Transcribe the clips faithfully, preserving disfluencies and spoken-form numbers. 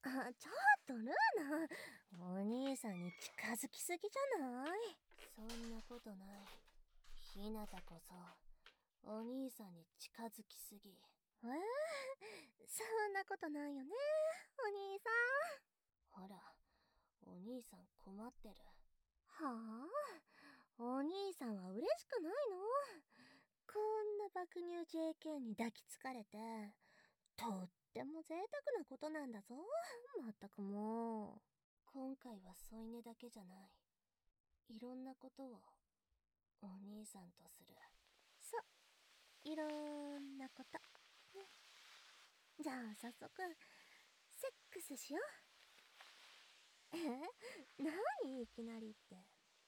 あ、ちょっとルーナ、お兄さんに近づきすぎじゃない？そんなことない。ひなたこそお兄さんに近づきすぎ。えー、そんなことないよね、お兄さん。ほら、お兄さん困ってる。はあ？お兄さんは嬉しくないの？こんな爆乳 ジェーケー に抱きつかれて、とっても贅沢なことなんだぞ。まったくもう。今回は添い寝だけじゃない。いろんなことをお兄さんとする。そう、いろんなこと。ね、じゃあ早速、セックスしよう。え？何いきなりって。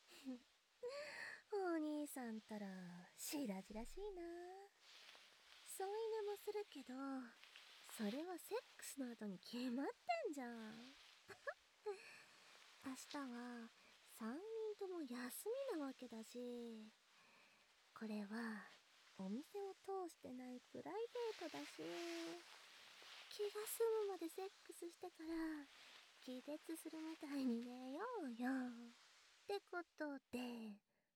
お兄さんったらしらじらしいな。添い寝もするけど、それはセックスの後に決まってんじゃん。明日はさんにんとも休みなわけだし、これはお店を通してないプライベートだし、気が済むまでセックスしてから気絶するみたいに寝ようよ。ってことで、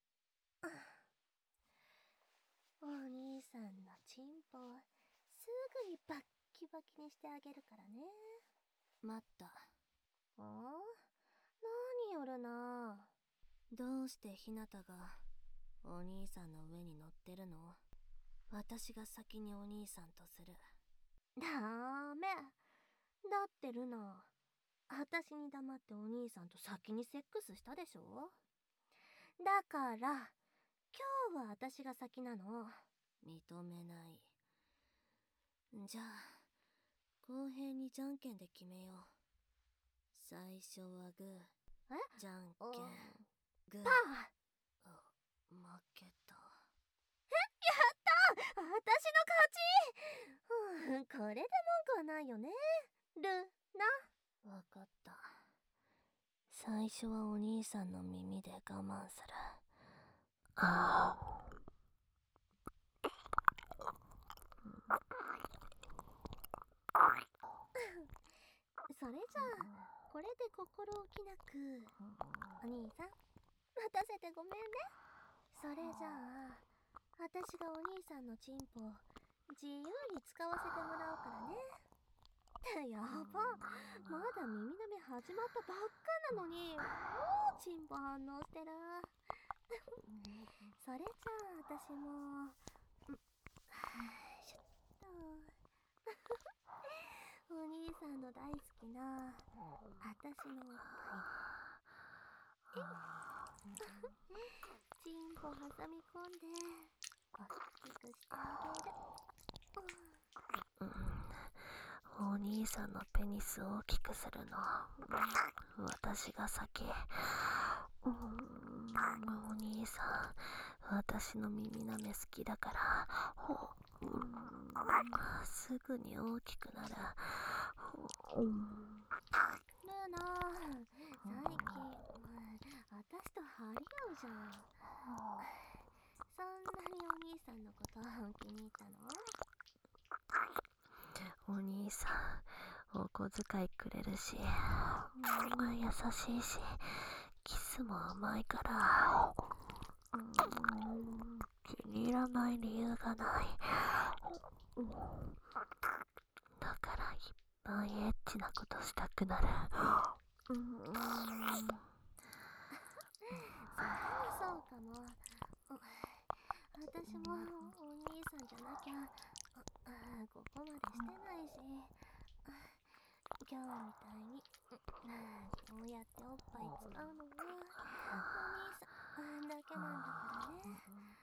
お兄さんのチンポをすぐにバッキバキにしてあげるからね。待った。あ？何よるな。どうしてひなたがお兄さんの上に乗ってるの？私が先にお兄さんとする。ダメ。だってルナ、私に黙ってお兄さんと先にセックスしたでしょ？だから、今日は私が先なの。認めない。じゃあ、公平にじゃんけんで決めよう。最初はグー。え？じゃんけん。グー。パー。あ、負けた。え？やった！私の勝ち！うん、これで文句はないよね、ルナ。わかった。最初はお兄さんの耳で我慢する。ああ。それじゃあ、これで心置きなく。お兄さん、待たせてごめんね。それじゃあ、私がお兄さんのチンポを自由に使わせてもらうからね。やば、まだ耳舐め始まったばっかなのに、もうチンポ反応してる。それじゃあ私も、しょっとお兄さんの大好きな私のおっぱいにチンポ挟み込んで大きくしてあげる。うん、お兄さんのペニスを大きくするの私が先。うん、お兄さん、私の耳舐め好きだから、うん、すぐに大きくなる。うん、ルーナ、最近私と張り合うじゃん。そんなにお兄さんのこと気に入ったの？お兄さん、お小遣いくれるし、うん、優しいし、キスも甘いから、うん、気に入らない理由がない。うん、だからいっぱいエッチなことしたくなる。うん、それもそうかも。私もお兄さんじゃなきゃここまでしてないし、今日みたいにこうやっておっぱい使うのはお兄さんだけなんだからね。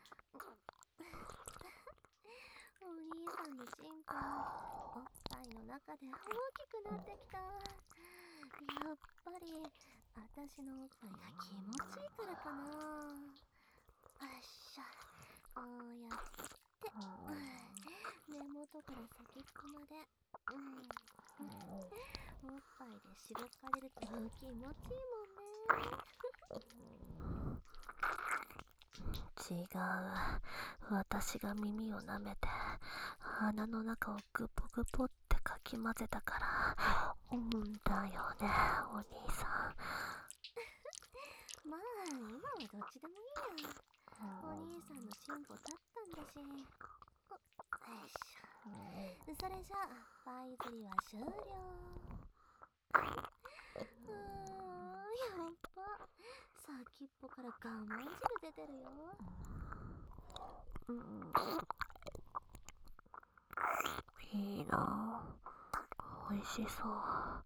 お兄さんのチンポおっぱいの中で大きくなってきた。やっぱり私のおっぱいが気持ちいいからかな。よっしゃ、こうやって根元から先っぽまで、うん、おっぱいでしごかれると気持ちいいもんね。 違う。私が耳を舐めて鼻の中をグポグポってかき混ぜたから。うんだよね、お兄さん。 まあ今はどっちでもいいや。お兄さんの進歩だったんだし。よいしょ。それじゃあパイ釣りは終了。うーん、やっぱ先っぽから我慢汁出てるよ。 うん、いいな。おいしそう。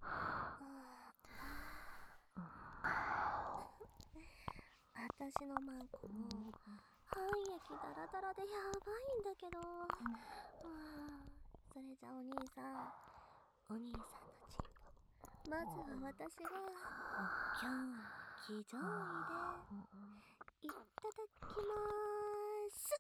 私のマンコも半液ダラダラでやばいんだけど、それじゃお兄さん、お兄さんのチンポ、まずは私が今日は騎乗位でいただきまーす。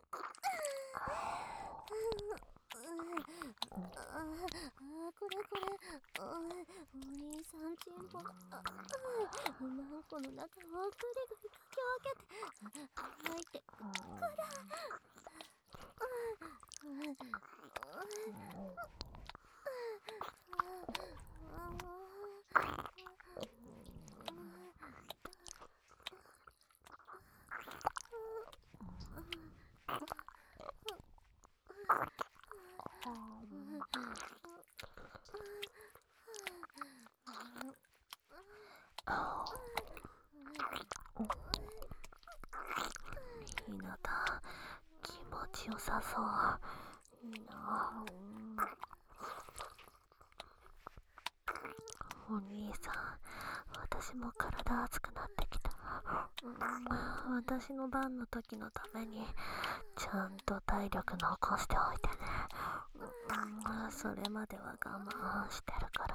ああ、これこれ、お兄さんチンポ、マンコの中をグリグリかき分けて吐いてくら。 ひなた、気持ちよさそう。いいな。お兄さん、私も体熱くなってきた。私の番の時のためにちゃんと体力残しておいてね。それまでは我慢してるから。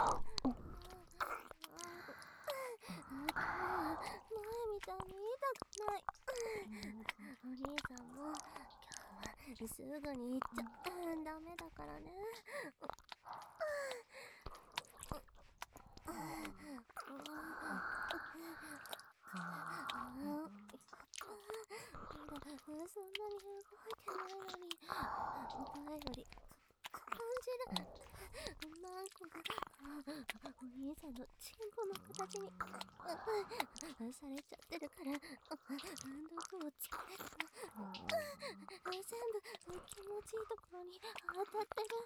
前みたいに痛くない。お兄さんも今日はすぐに行っちゃダメだからね。そんなに動いてないのに、前より感じる。マンコがお兄さんのチンポの形にされちゃってるから、毒をつけて全部気持ちいいところに当たってる。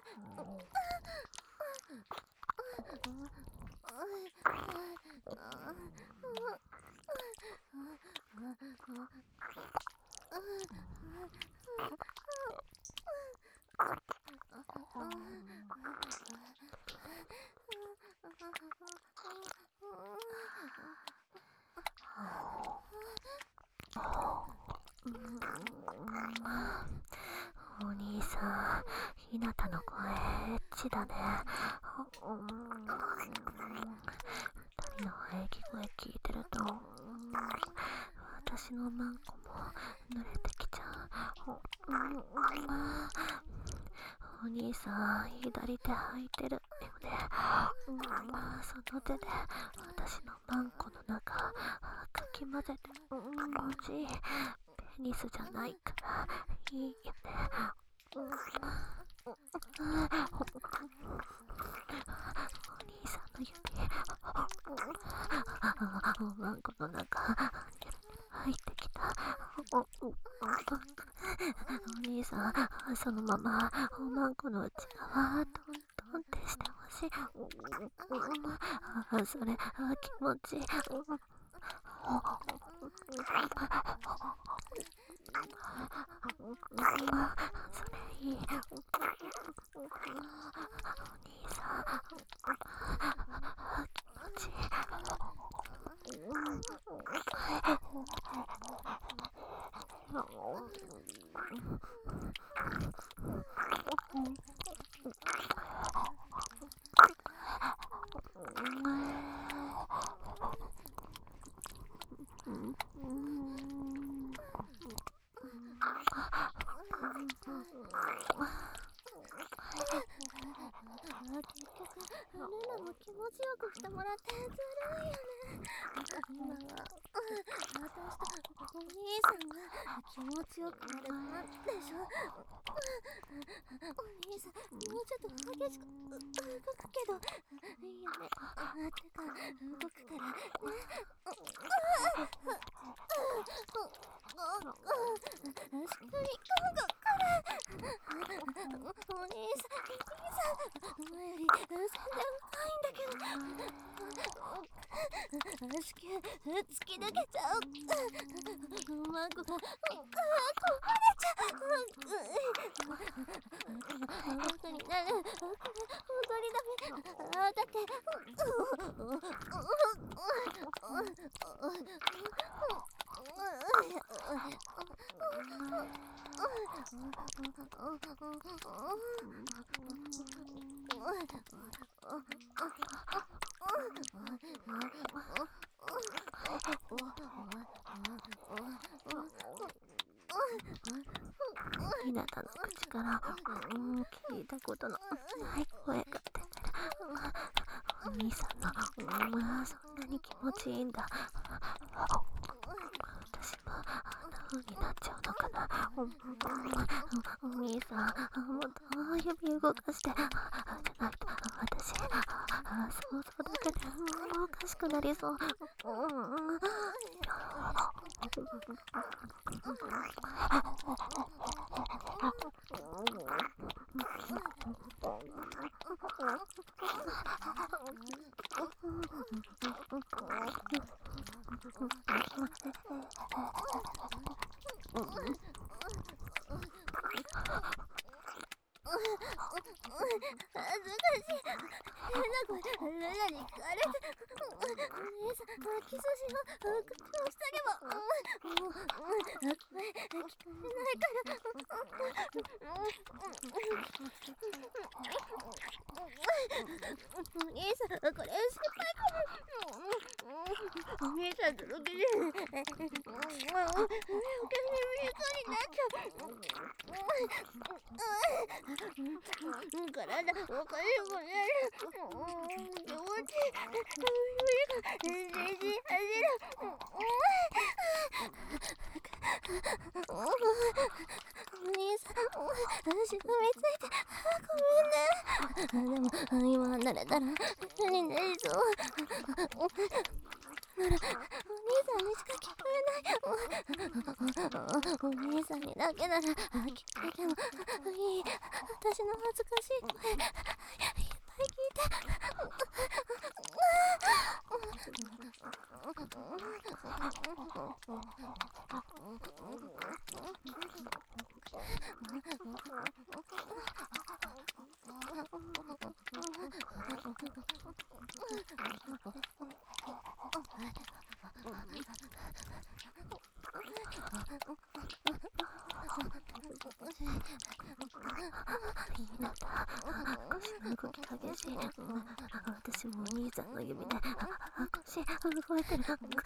お兄さん、ひなたの声エッチだね。二人の喘ぎ声聞いてると、私のマンコも濡れてきちゃう。お兄さん、左手履いてるよね。その手で私のマンコの中かき混ぜて、もしペニスじゃないからいいよね。お兄さんの指おマンコの中入ってきた。おお兄さん、そのままおまんこの内側トントンってしてほしい。それ気持ちいい。それいい。お兄さん、気持ちいい。 結局ルナも気持ちよくしてもらってずるいよね。今は私とお兄さ気持ちよくなるなんでしょ。お兄さん、もうちょっと激しく動くけど、いいよね。てか、動くからね。しっかり動くから。お兄さん、お兄さん、前より全然深いんだけど。足毛突き抜けちゃう。マンコが壊れちゃう。楽になる。これ本当にダメ。あ、だってひなたの口から、うん、聞いたことのない声が出てる。お兄さんの、うん、そんなに気持ちいいんだ。私もあんな風になっちゃうのかな。お兄さん、もっと指動かして。じゃないと私、想像だけでおかしくなりそう。今ならたら何になりそう。ならお兄さんにしか聞こえない。お兄さんにだけなら聞こえてもいい。私の恥ずかしい声いっぱい聞いて。動き激しい。私もお兄さんの指で腰動いてる。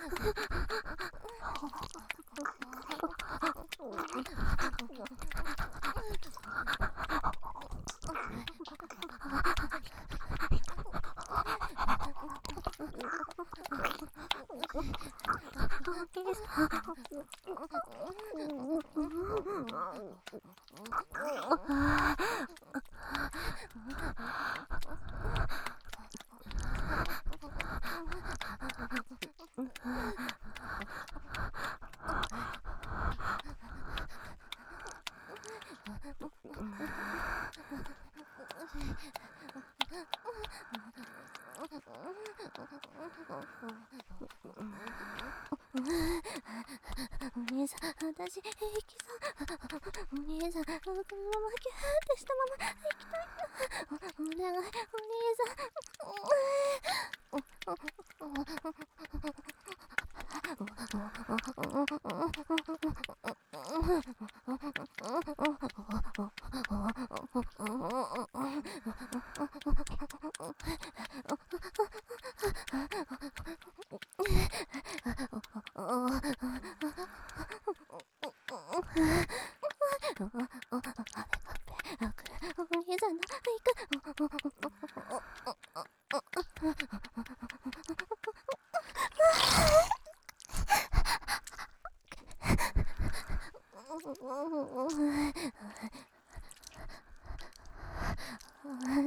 お兄さん、私、行きそう。お兄さん、このままギューってしたまま行きたいの。お願い、お兄さん。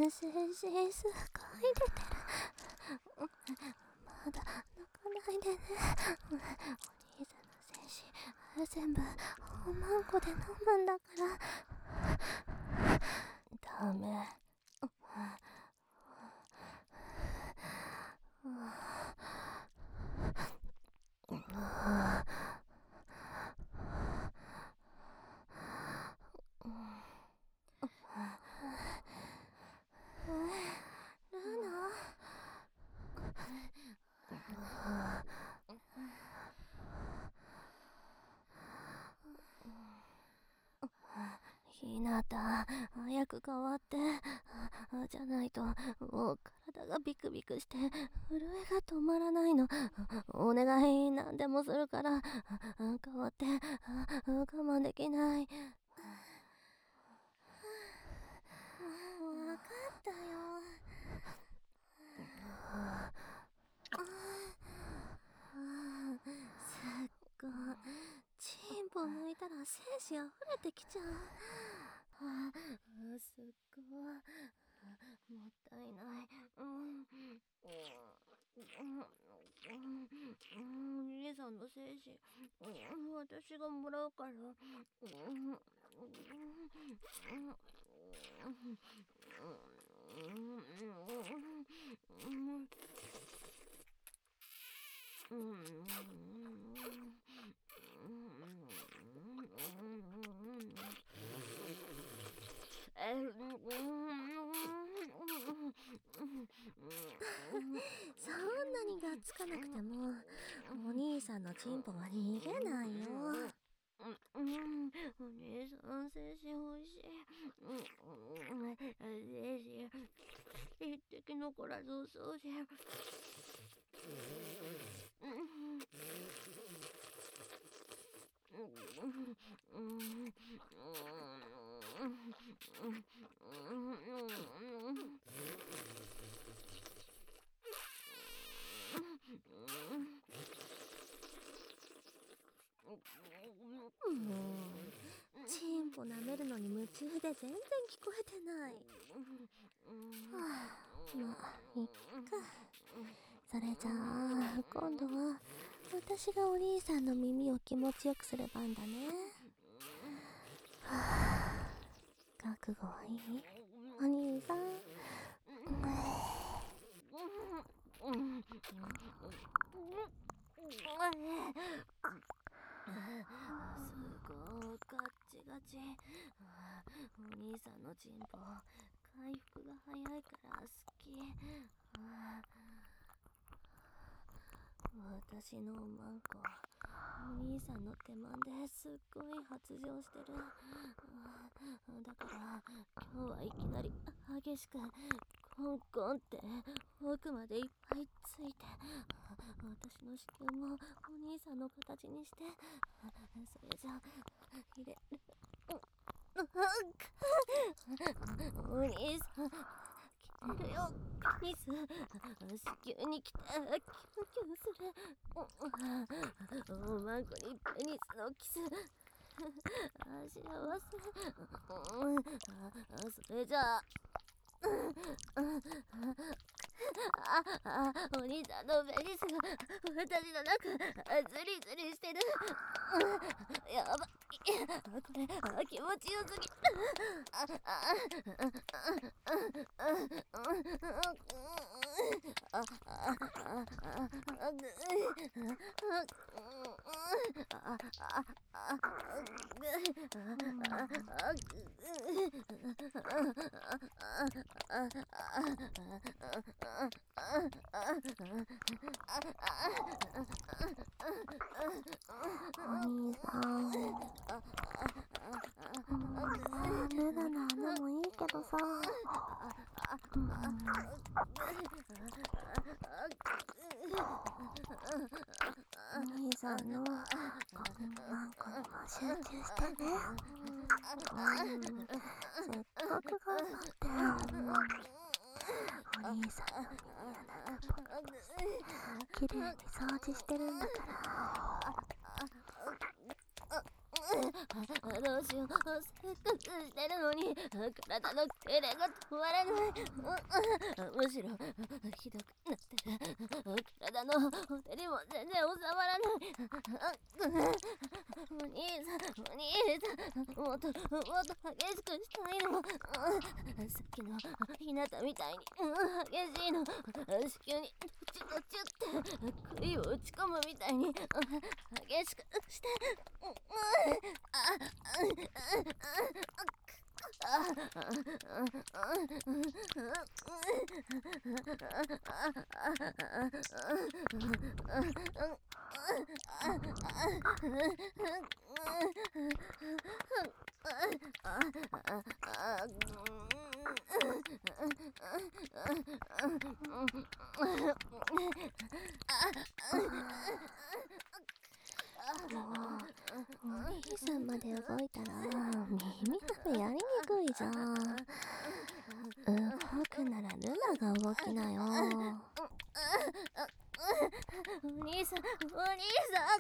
精子すごい出てる。まだ泣かないでね。お兄さんの精子全部おまんこで飲むんだから。ダメ。ひなた、早く変わって。じゃないと、もう体がビクビクして、震えが止まらないの。お願い、何でもするから。変わって、我慢できない。 わかったよ。すっごい。チンポ抜いたら精子溢れてきちゃう。あすっごい。もったいない。うんお兄さんの精子、私がもらうから。そんなにがっつかなくてもお兄さんのチンポは逃げないよ。お兄さん精子欲しい。精子一滴残らずお掃除。チンポ舐めるのに夢中で全然聞こえてない。はあ、まあいっか。それじゃあ今度は私がお兄さんの耳を気持ちよくする番だね。はあ、覚悟はいい？お兄さん。すごいガッチガチ。お兄さんのチンポ回復が早いから好き。私のおまんこお兄さんの手間ですっごい発情してる。だから今日はいきなり激しくコンコンって奥までいっぱいついて、私の子宮もお兄さんの形にして、それじゃ入れる。お兄さん来てるよ。ペニス子宮に来てキュンキュンする。おまんこにペニスのキス。幸せ。それじゃあああ、お兄さんのペニスが私の中ズリズリしてる。やばい、これ気持ちよすぎ。 お兄さん、ルナの穴もいいけどさ、うん、お兄さんのこマンコにも集中してね。うん、すっごく頑張って、うん、お兄さんの耳穴がポカポカきれいに掃除してるんだから。 どうしよう、せっかくしてるのに体の痙攣が止まらない。むしろひどくなってる。体のほてりも全然収まらない。お兄さん、お兄さん、もっともっと激しくしたいの。さっきのひなたみたいに、激しいの。子宮にチュチュって杭を打ち込むみたいに激しくして。 お兄さんまで動いたら耳たぶやりにくいじゃん。動くならルナが動きなよ。 お兄さん、お兄さん、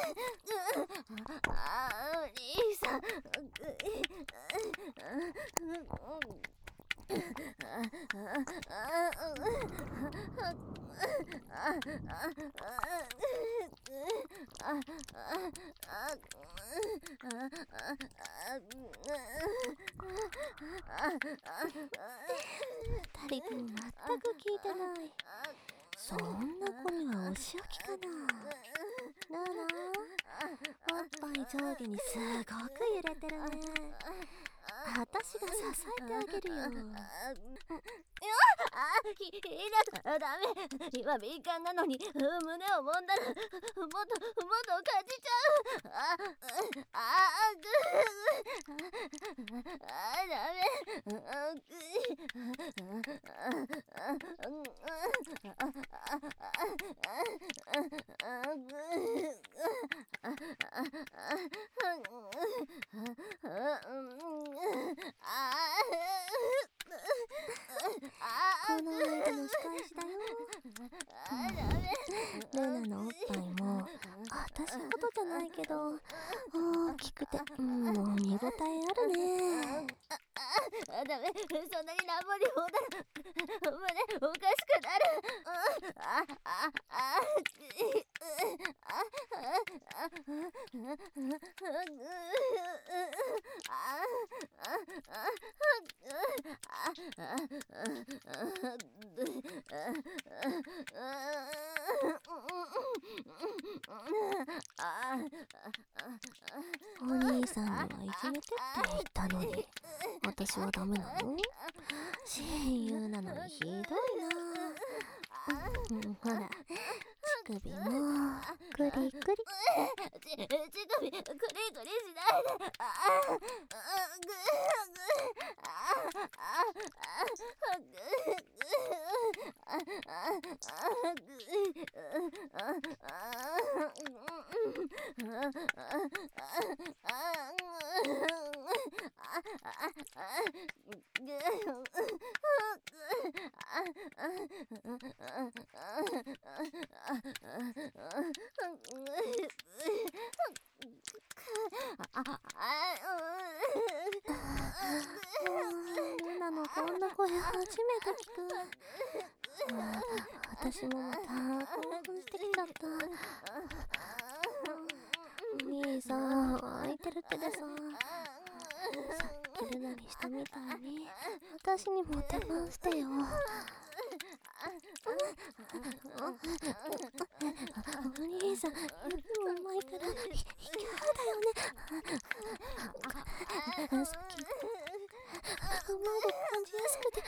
ああ、お兄さん、 二人とも全く聞いてない。そんな子にはお仕置きかな。ルナ、おっぱい上下にすごく揺れてるね。私が支えてあげるよ。 あ、ひ、ひなた、ダメ。今敏感なのに胸を揉んだらもっともっと感じちゃう。あ、あ、ぐあ、ダメ。 この間の仕返しだよ。ルナのおっぱいも私ほどじゃないけど大きくて、うん、もう見応えあるね。 あ、ダメ。そんなに乱暴に放だら胸おかしくなる。あ、あ、あ、 お兄さんにはいじめてって言ったのに私はダメなの？親友なのにひどいな。うん、ほら乳首もクリクリ。 ち、乳首クリクリしないで。ああ、ぐ、ぐ、ああ、あ、ぐ、ぐ、ああ、ぐ、あルナのこんな声初めて聞く。私もまた興奮してきちゃった。お兄さん空いてる手でさ、さっきルナにしたみたいに私にも手番してよ。お兄さん指もうまいから卑怯だよね。さっきうまいで感じやすくて。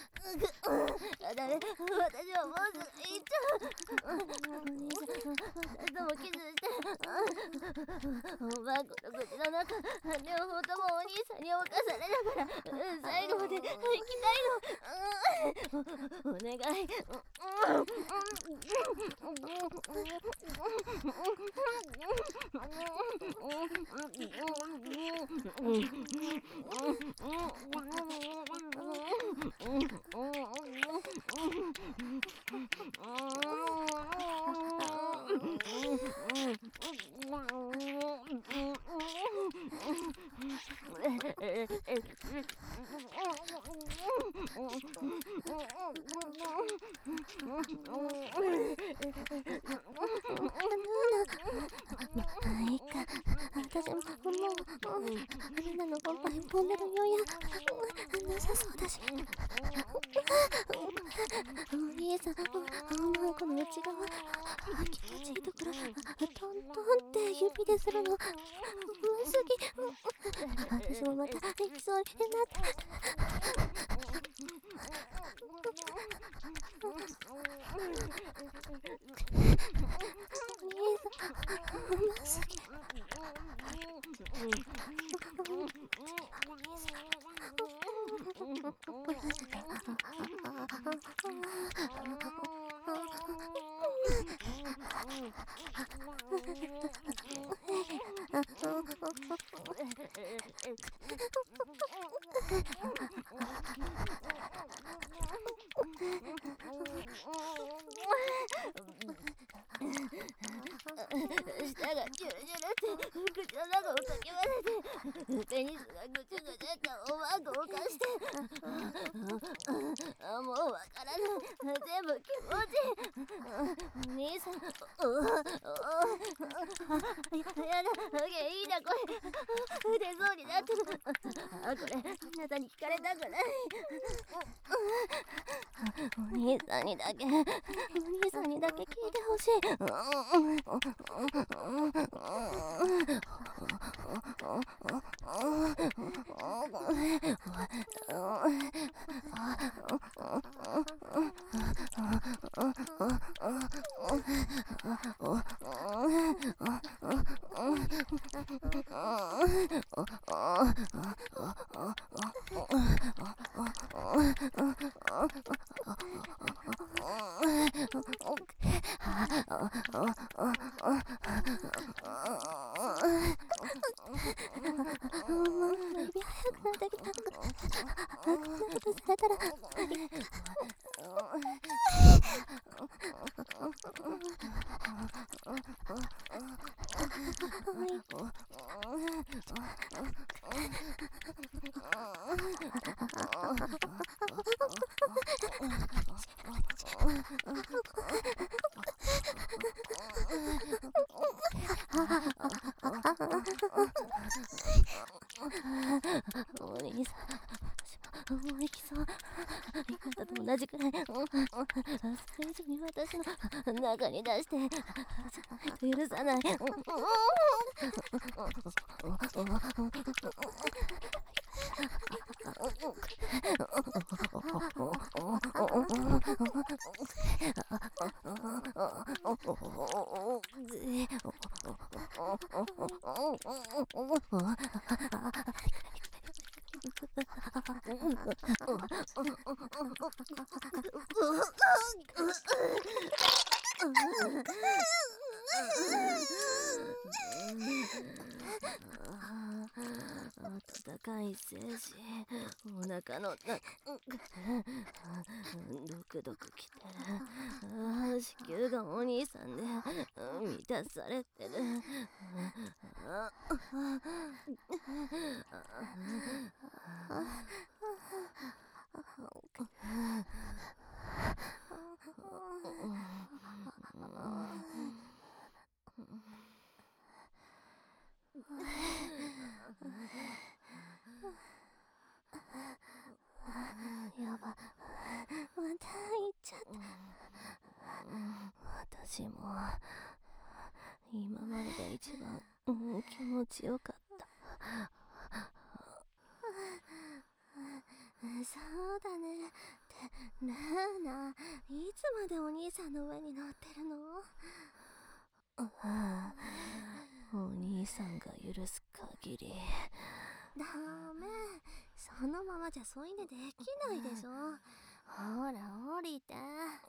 ダメ、私はもうすぐ行っちゃう。 お兄さん、 おばあこの口の中両方ともお兄さんに侵されながら最後まで生きたいの。お願い。 まあいいか。私ももうみんなのおっぱい飛んでるよやなさそうだし。お兄さん、マンコの内側気持ちいいところトントンって指でするのうますぎ。私もまた行きそうになって。 舌がジュルジュルって口の中をかき混ぜて、ペニスがぐちゅぐちゅっておばあこをかして、あもうわからない、全部気持ちいい。兄さん、おおおやだ、いいなこれ、出そうになってる。あこれあなたに聞かれたくない。お兄さんにだけお兄さんにだけ聞いてほしい。お兄さん、もう行きそう。あなたと同じくらい、それ以上に私の中に出して、じゃないと許さない。温かい精子、お腹の中ドクドクきてる。子宮がお兄さんで満たされてる。やば、また行っちゃった。私も今までで一番、うん、気持ちよかった。そうだね。ってなあなあ、いつまでお兄さんの上に乗ってるの？お兄さんが許す限り。 ダメ、そのままじゃ添い寝できないでしょ。ほら降りて。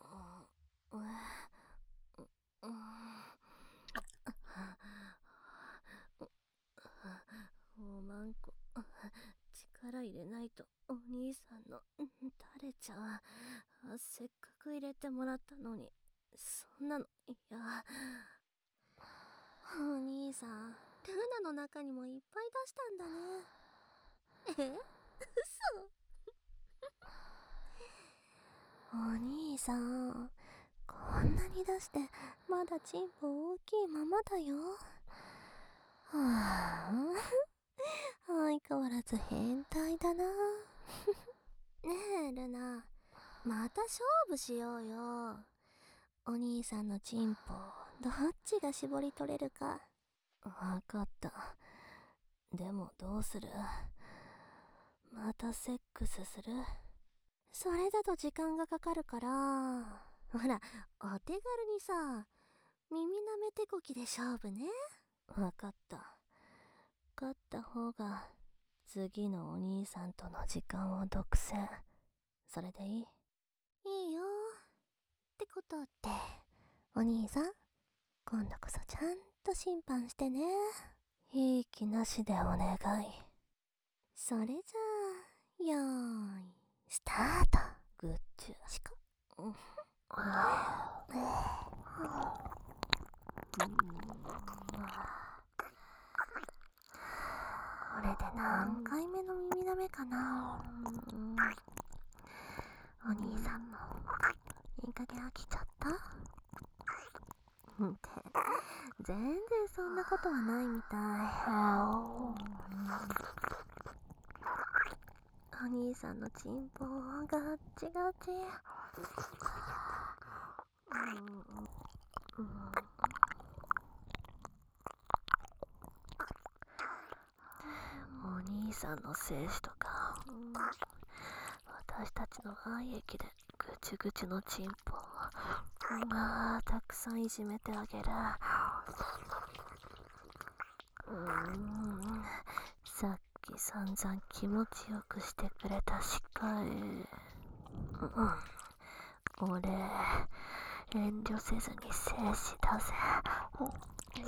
おまんこ、力入れないとお兄さんの垂れちゃう。せっかく入れてもらったのに、そんなのいや。 お兄さん、ルナの中にもいっぱい出したんだね。え、嘘。お兄さん、こんなに出してまだチンポ大きいままだよ。はぁ相変わらず変態だな。ねえルナ、また勝負しようよ。お兄さんのチンポどっちが絞り取れるか。 わかった。でもどうする？またセックスする？ それだと時間がかかるから、ほらお手軽にさ、耳なめ手こきで勝負ね。 わかった。勝った方が次のお兄さんとの時間を独占。それでいい？いいよ。ってことってお兄さん、今度こそちゃんと審判してね。 いい気なしでお願い。 それじゃあ、よーいスタート。 グッチュしこうんこれで何回目の耳なめかな。お兄さんもいい加減飽きちゃった？って全然そんなことはないみたい。お兄さんのチンポガッチガチ。 お兄さんの精子とか、私たちの愛液でぐちぐちのチンポをまあたくさんいじめてあげる。うーん、さっき散々気持ちよくしてくれたしかい。うん、俺遠慮せずに精子だぜ。 シ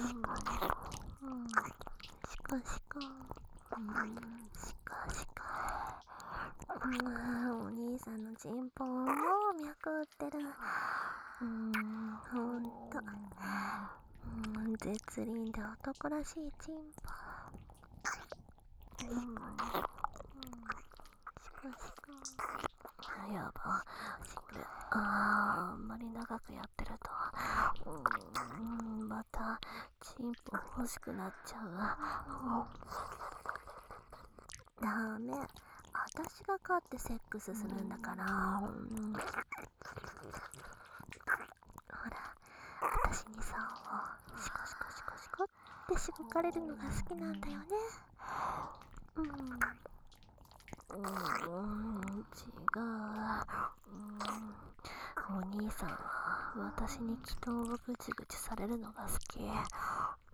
コシコ、シコシコ。お兄さんのチンポもう脈打ってる。うーん、ほんと、うん、絶倫で男らしいチンポ。シコシコ。 やば、これあーあんまり長くやってると、うん、またチンポ欲しくなっちゃう。 ダメ、私が勝ってセックスするんだから。うん、ほら、私に竿をシコシコシコシコってしごかれるのが好きなんだよね。うん、 うん、違う、うん、お兄さんは私に祈祷をぐちぐちされるのが好き。うん、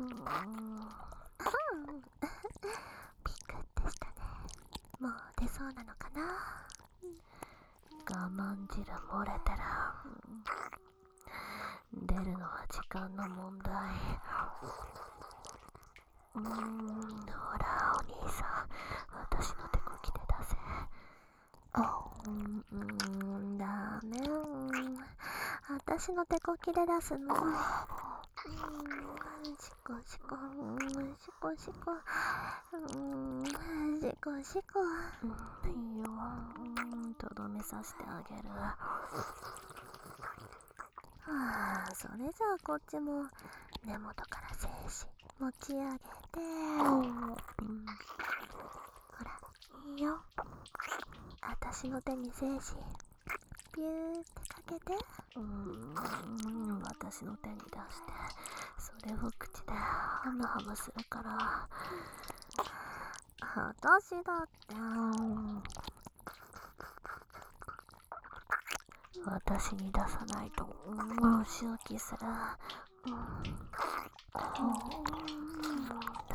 ピクってしたね。もう出そうなのかな。 我慢汁漏れてる。出るのは時間の問題。うーん、ほらお兄さん、私の手こきで出せ。 うん、うん、ダメ。私の手こきで出すの。うん、シコシコ、うん、シコシコ、うん、シコシコ。 うん、いいよ、うん、とどめさせてあげる。 はあ、それじゃあこっちも根元から精子持ち上げて、うん、ほらいいよ、私の手に精子ピューってかけて。 うーん、私の手に出して、それを口でハムハムするから。 私だって、 私に出さないと申し置きする。うん、うん、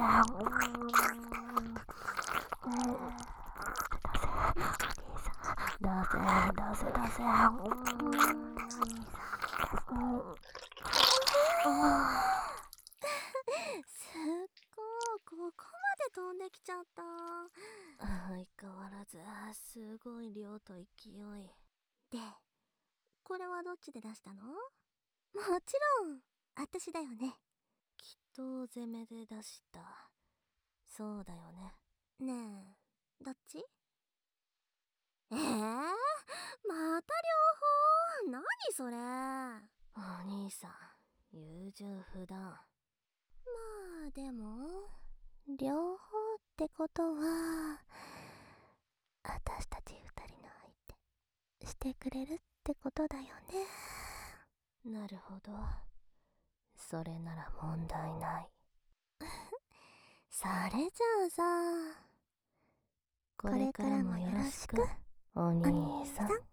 出せ出せ出せ。 すっごい、ここまで飛んできちゃった。 相変わらずすごい量と勢いで、これはどっちで出したの？もちろん私だよね。 きっと攻めで出した。そうだよね。 ねえ、どっち？えー、また両方？何それ。 お兄さん、優柔不断。まあでも両方ってことは私たち二人の相手してくれるってことだよね。 なるほど、それなら問題ない。 それじゃあさ、 これからもよろしく、お兄さん。